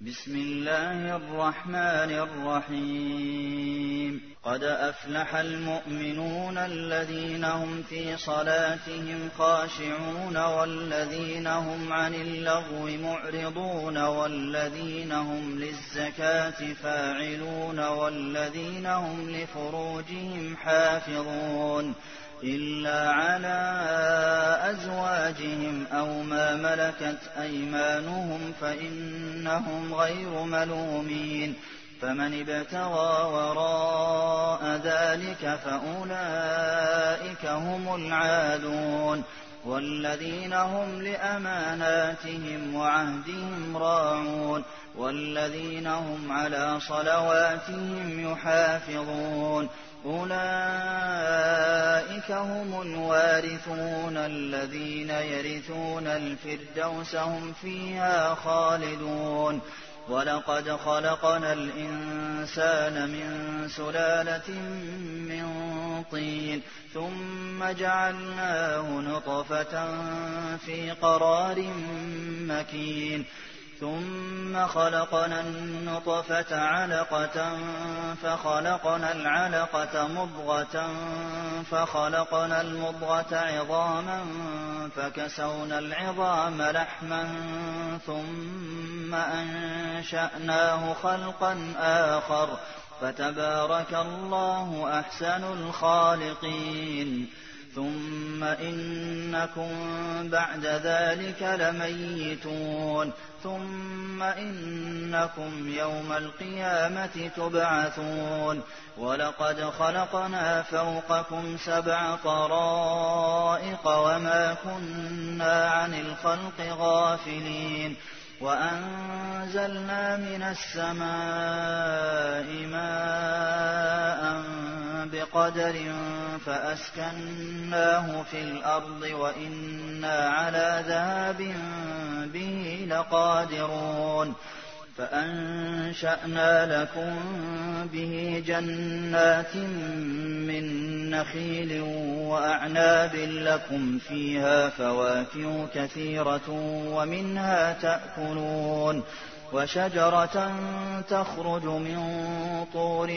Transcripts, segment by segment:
بسم الله الرحمن الرحيم قد أفلح المؤمنون الذين هم في صلاتهم خاشعون والذين هم عن اللغو معرضون والذين هم للزكاة فاعلون والذين هم لفروجهم حافظون إلا على أزواجهم أو ما ملكت أيمانهم فإنهم غير ملومين فمن ابتغى وراء ذلك فأولئك هم العادون والذين هم لأماناتهم وعهدهم راعون والذين هم على صلواتهم يحافظون أولئك هم الوارثون الذين يرثون الفردوس هم فيها خالدون ولقد خلقنا الإنسان من سلالة من طين ثم جعلناه نطفة في قرار مكين ثم خلقنا النطفة علقة فخلقنا العلقة مضغة فخلقنا المضغة عظاما فكسونا العظام لحما ثم أنشأناه خلقا آخر فتبارك الله أحسن الخالقين ثم إنكم بعد ذلك لميتون ثم إنكم يوم القيامة تبعثون ولقد خلقنا فوقكم 7 طرائق وما كنا عن الخلق غافلين وأنزلنا من السماء ماء بقدر فأسكناه في الأرض وإنا على ذهاب به لقادرون فأنشأنا لكم به جنات من نخيل وأعناب لكم فيها فواكه كثيرة ومنها تأكلون وشجرة تخرج من طور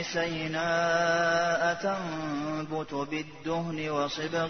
سيناء تنبت بالدهن وصبغ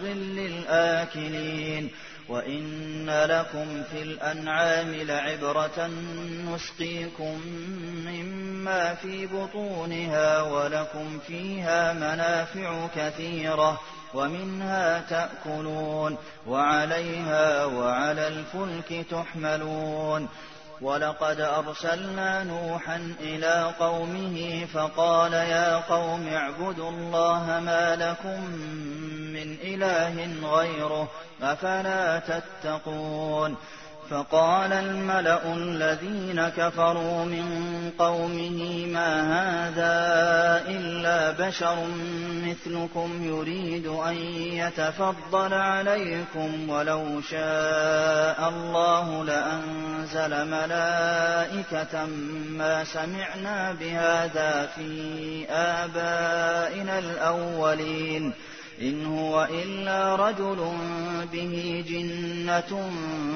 للآكلين وإن لكم في الأنعام لعبرة نسقيكم مما في بطونها ولكم فيها منافع كثيرة ومنها تأكلون وعليها وعلى الفلك تحملون ولقد أرسلنا نوحا إلى قومه فقال يا قوم اعبدوا الله ما لكم من إله غيره أفلا تتقون فقال الملأ الذين كفروا من قومه ما هذا إلا بشر مثلكم يريد أن يتفضل عليكم ولو شاء الله لأنزل ملائكة ما سمعنا بهذا في آبائنا الأولين إن هو إلا رجل به جنة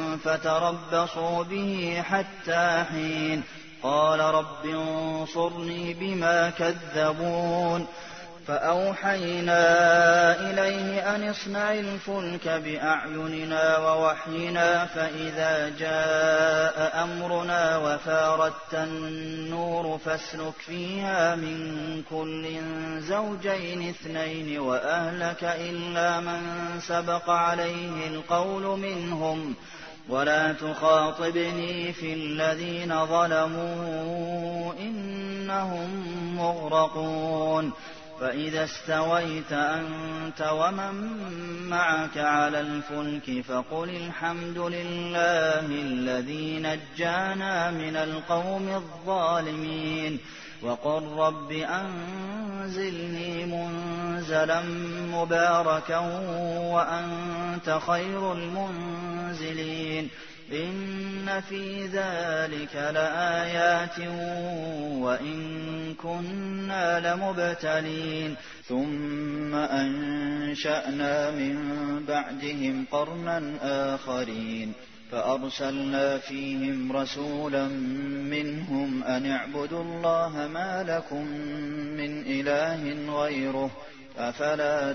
فتربصوا به حتى حين قال رب انصرني بما كذبون فأوحينا إليه أن اصنع الفلك بأعيننا ووحينا فإذا جاء أمرنا وفاردت النور فاسلك فيها من كل زوجين 2 وأهلك إلا من سبق عليه القول منهم ولا تخاطبني في الذين ظلموا إنهم مغرقون فإذا استويت أنت ومن معك على الفلك فقل الحمد لله الذي نجانا من القوم الظالمين وقل رب أنزلني منزلا مباركا وأنت خير المنزلين إن في ذلك لآيات وإن كنا لمبتلين ثم أنشأنا من بعدهم قرنا آخرين فأرسلنا فيهم رسولا منهم أن اعبدوا الله ما لكم من إله غيره أفلا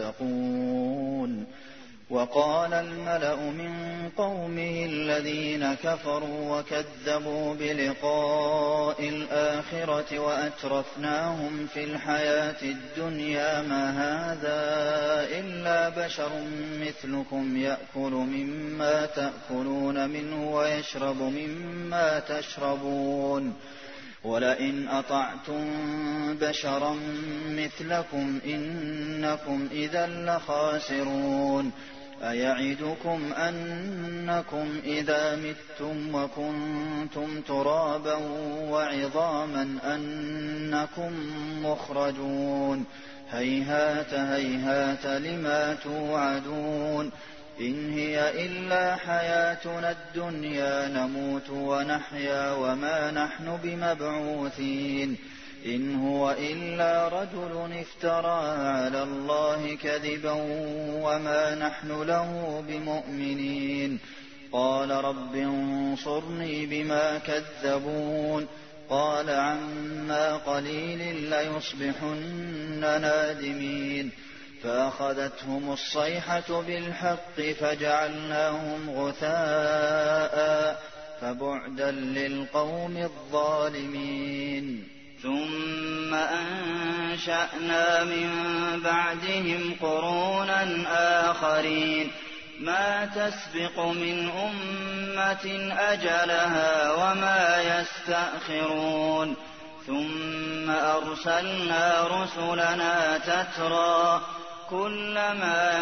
تتقون. وقال الملأ من قومه الذين كفروا وكذبوا بلقاء الآخرة وأترفناهم في الحياة الدنيا ما هذا إلا بشر مثلكم يأكل مما تأكلون منه ويشرب مما تشربون ولئن أطعتم بشرا مثلكم إنكم إذا لخاسرون. أيعدكم أنكم إذا متم وكنتم ترابا وعظاما أنكم مخرجون هيهات هيهات لما توعدون إن هي إلا حياتنا الدنيا نموت ونحيا وما نحن بمبعوثين إن هو إلا رجل افترى على الله كذبا وما نحن له بمؤمنين. قال رب انصرني بما كذبون قال عما قليل ليصبحن نادمين. فأخذتهم الصيحة بالحق فجعلناهم غثاء فبعدا للقوم الظالمين. ثم أنشأنا من بعدهم قرونا آخرين ما تسبق من أمة أجلها وما يستأخرون ثم أرسلنا رسلنا تترى كلما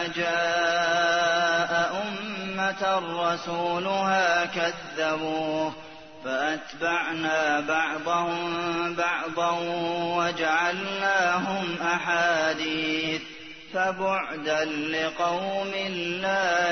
جاء أمة رسولها كذبوه فأتبعنا بعضهم بعضا وجعلناهم أحاديث فبعدا لقوم لا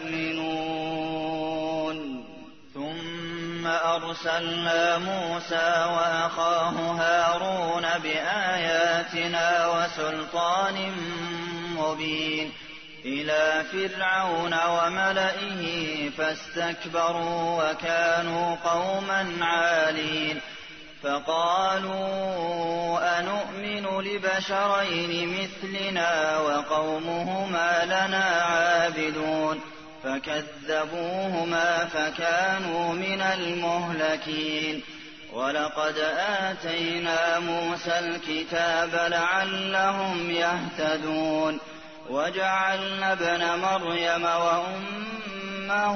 يؤمنون. ثم أرسلنا موسى وأخاه هارون بآياتنا وسلطان مبين إلى فرعون وملئه فاستكبروا وكانوا قوما عالين. فقالوا أنؤمن لبشرين مثلنا وقومهما لنا عابدون فكذبوهما فكانوا من المهلكين. ولقد آتينا موسى الكتاب لعلهم يهتدون وجعلنا ابن مريم وأمه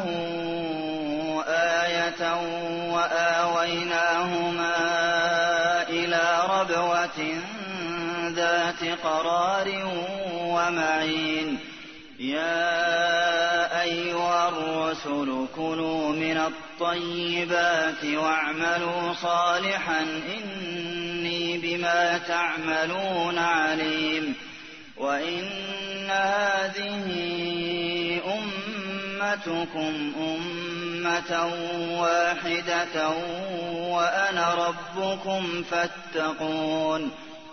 آية وآويناهما إلى ربوة ذات قرار ومعين. يا أيها الرسل كلوا من الطيبات واعملوا صالحا إني بما تعملون عليم. وإن هذه أمتكم أمة واحدة وأنا ربكم فاتقون.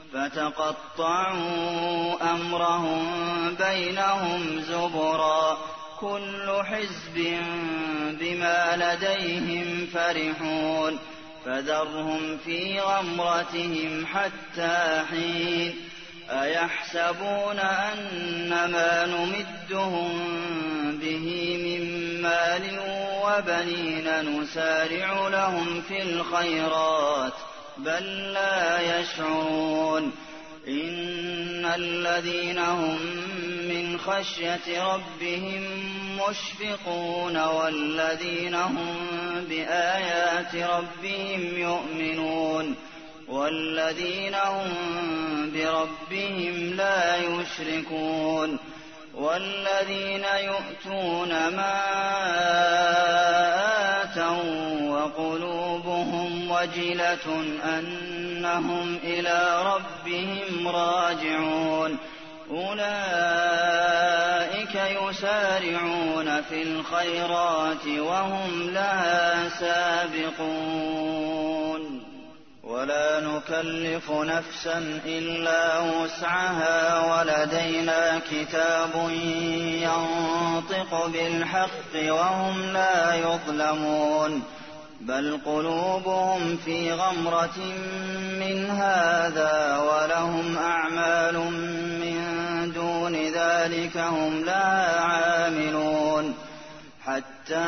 فتقطعوا أمرهم بينهم زبرا كل حزب بما لديهم فرحون. فذرهم في غمرتهم حتى حين. أيحسبون أنما نمدهم به من مال وبنين نسارع لهم في الخيرات بل لا يشعرون. إن الذين هم من خشية ربهم مشفقون والذين هم بآيات ربهم يؤمنون والذين هم بربهم لا يشركون. والذين يؤتون ما آتوا وقلوبهم وجلة أنهم إلى ربهم راجعون أولئك يسارعون في الخيرات وهم لها سابقون. ولا نكلف نفسا إلا وسعها ولدينا كتاب ينطق بالحق وهم لا يظلمون بل قلوبهم في غمرة من هذا ولهم أعمال من دون ذلك هم لها عاملون حتى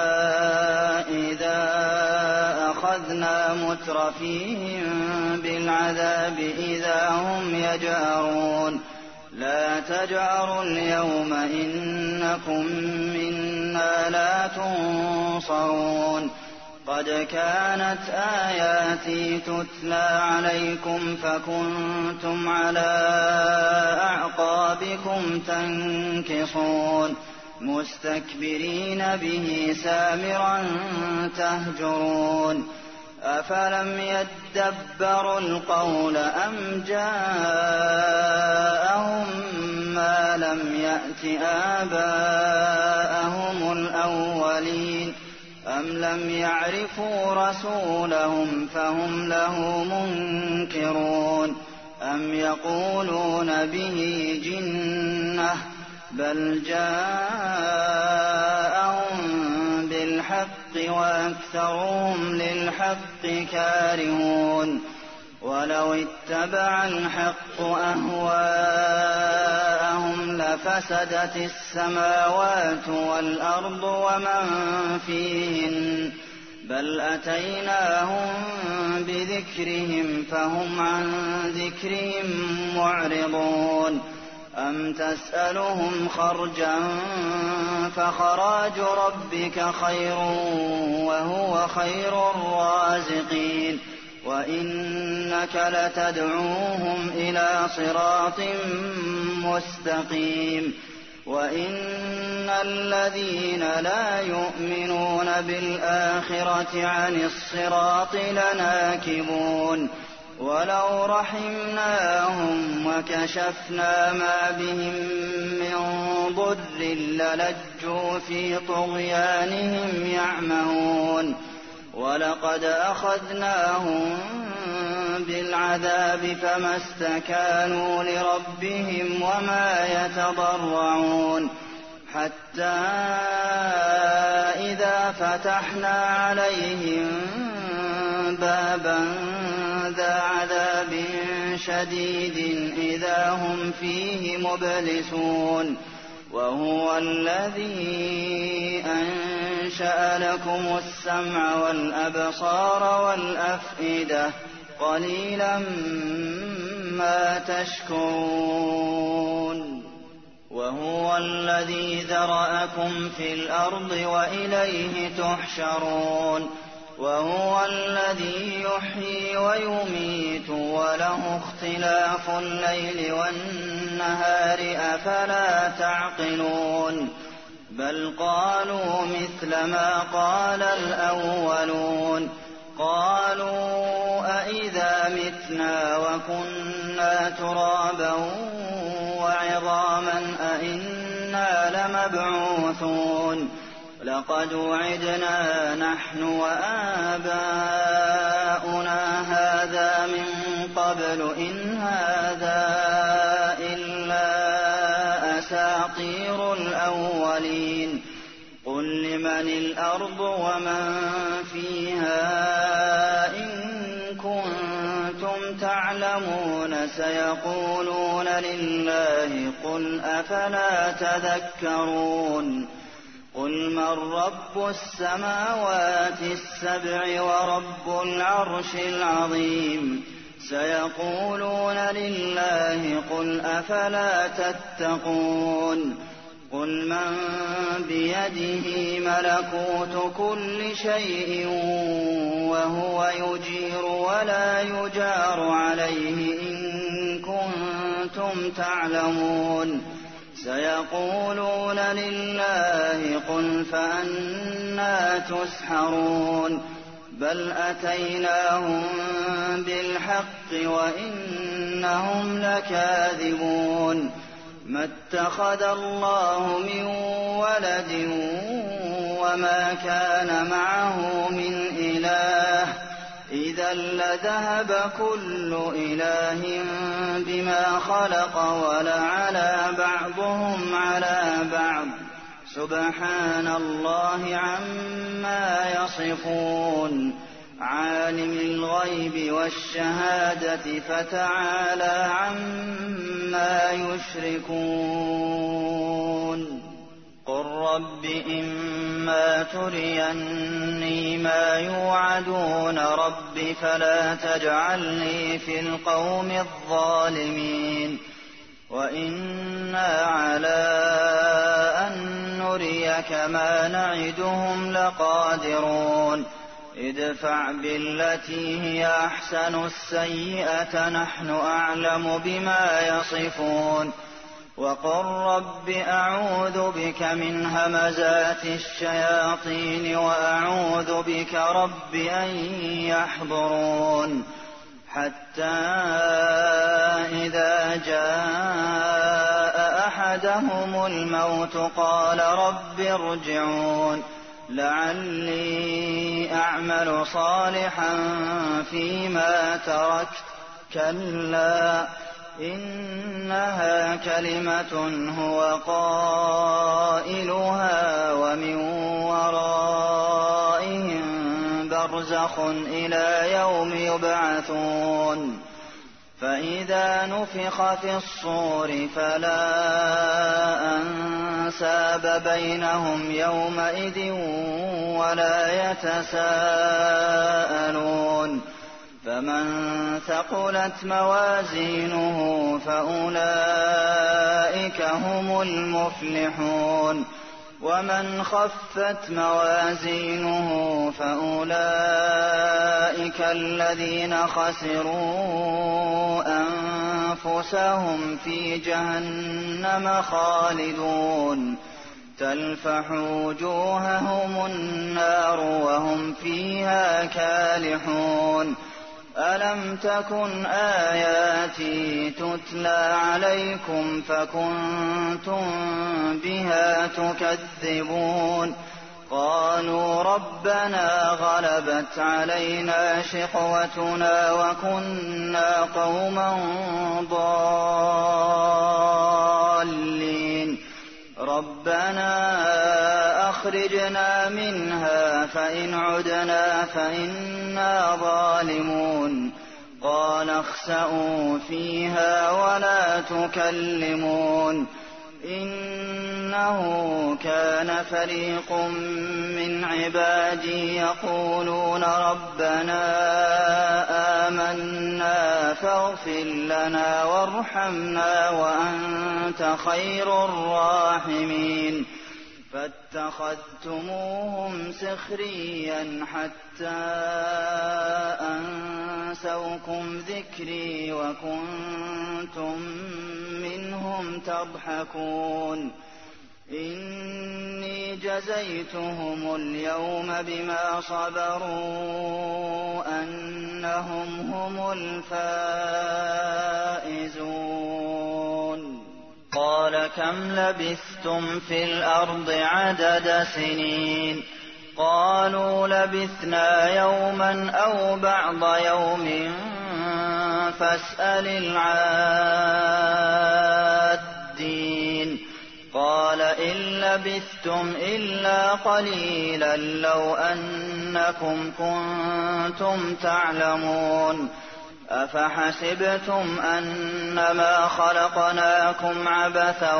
إذا أخذنا مترفيهم بالعذاب إذا هم يجأرون لا تجأروا اليوم إنكم منا لا تنصرون قد كانت آياتي تتلى عليكم فكنتم على أعقابكم تنكصون مستكبرين به سامرا تهجرون أفلم يدبروا القول أم جاءهم ما لم يأت آباءهم الأولين أم لم يعرفوا رسولهم فهم له منكرون أم يقولون به جنة بل جاءهم بالحق وأكثرهم للحق كارهون ولو اتبع الحق أهواءهم لفسدت السماوات والأرض ومن فيهن بل أتيناهم بذكرهم فهم عن ذكرهم معرضون أم تسألهم خرجا فخراج ربك خير وهو خير الرازقين وإنك لتدعوهم إلى صراط مستقيم وإن الذين لا يؤمنون بالآخرة عن الصراط لناكبون ولو رحمناهم وكشفنا ما بهم من ضر للجوا في طغيانهم يعمهون ولقد أخذناهم بالعذاب فما استكانوا لربهم وما يتضرعون حتى إذا فتحنا عليهم بابا ذا عذاب شديد إذا هم فيه مبلسون وهو الذي أنشأ لكم السمع والأبصار والأفئدة قليلا ما تشكرون وهو الذي ذرأكم في الأرض وإليه تحشرون وهو الذي يحيي ويميت وله اختلاف الليل والنهار أفلا تعقلون بل قالوا مثل ما قال الأولون قالوا أإذا متنا وكنا ترابا وعظاما أإنا لمبعوثون لقد وعدنا نحن وآباؤنا هذا من قبل إن هذا إلا أساطير الأولين قل لمن الأرض ومن فيها إن كنتم تعلمون سيقولون لله قل أفلا تذكرون قل من رب السماوات السبع ورب العرش العظيم سيقولون لله قل أفلا تتقون قل من بيده ملكوت كل شيء وهو يجير ولا يجار عليه إن كنتم تعلمون سيقولون لله قل فأنى تسحرون بل أتيناهم بالحق وإنهم لكاذبون ما اتخذ الله من ولد وما كان معه من إله إذا لذهب كل إله بما خلق ولعلى بعضهم على بعض سبحان الله عما يصفون عالم الغيب والشهادة فتعالى عما يشركون قل رب إما تريني ما يوعدون رب فلا تجعلني في القوم الظالمين وإنا على أن نريك ما نعدهم لقادرون ادفع بالتي هي أحسن السيئة نحن أعلم بما يصفون وقل رب أعوذ بك من همزات الشياطين وأعوذ بك رب أن يحضرون حتى إذا جاء أحدهم الموت قال رب ارجعون لعلي أعمل صالحا فيما تركت كلا إنها كلمة هو قائلها ومن ورائهم برزخ إلى يوم يبعثون فإذا نفخ في الصور فلا أنساب بينهم يومئذ ولا يتساءلون فمن ثقلت موازينه فأولئك هم المفلحون ومن خفت موازينه فأولئك الذين خسروا أنفسهم في جهنم خالدون تلفح وجوههم النار وهم فيها كالحون ألم تكن آياتي تتلى عليكم فكنتم بها تكذبون قالوا ربنا غلبت علينا شقوتنا وكنا قوما ضالين ربنا أخرجنا منها فإن عدنا فإنا ظالمون قال اخسئوا فيها ولا تكلمون إنه كان فريق من عبادي يقولون ربنا آمنا فاغفر لنا وارحمنا وأنت خير الراحمين فاتخذتموهم سخريا حتى أنسوكم ذكري وكنتم منهم تضحكون إني جزيتهم اليوم بما صبروا أنهم هم الفائزون قال كم لبثتم في الأرض عدد سنين قالوا لبثنا يوما أو بعض يوم فاسأل العادين قال إن لبثتم إلا قليلا لو أنكم كنتم تعلمون أفحسبتم أنما خلقناكم عبثا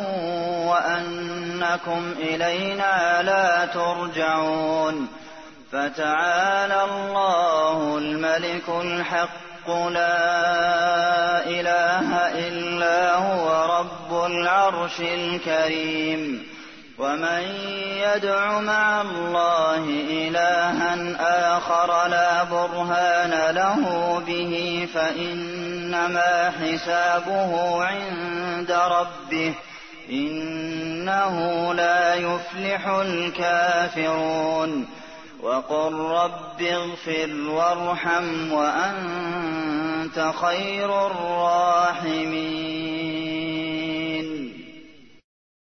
وأنكم إلينا لا ترجعون فتعالى الله الملك الحق لا إله إلا هو رب العرش الكريم ومن يدع مع الله إلها آخر لا برهان له به فإنما حسابه عند ربه إنه لا يفلح الكافرون وقل رب اغفر وارحم وأنت خير الراحمين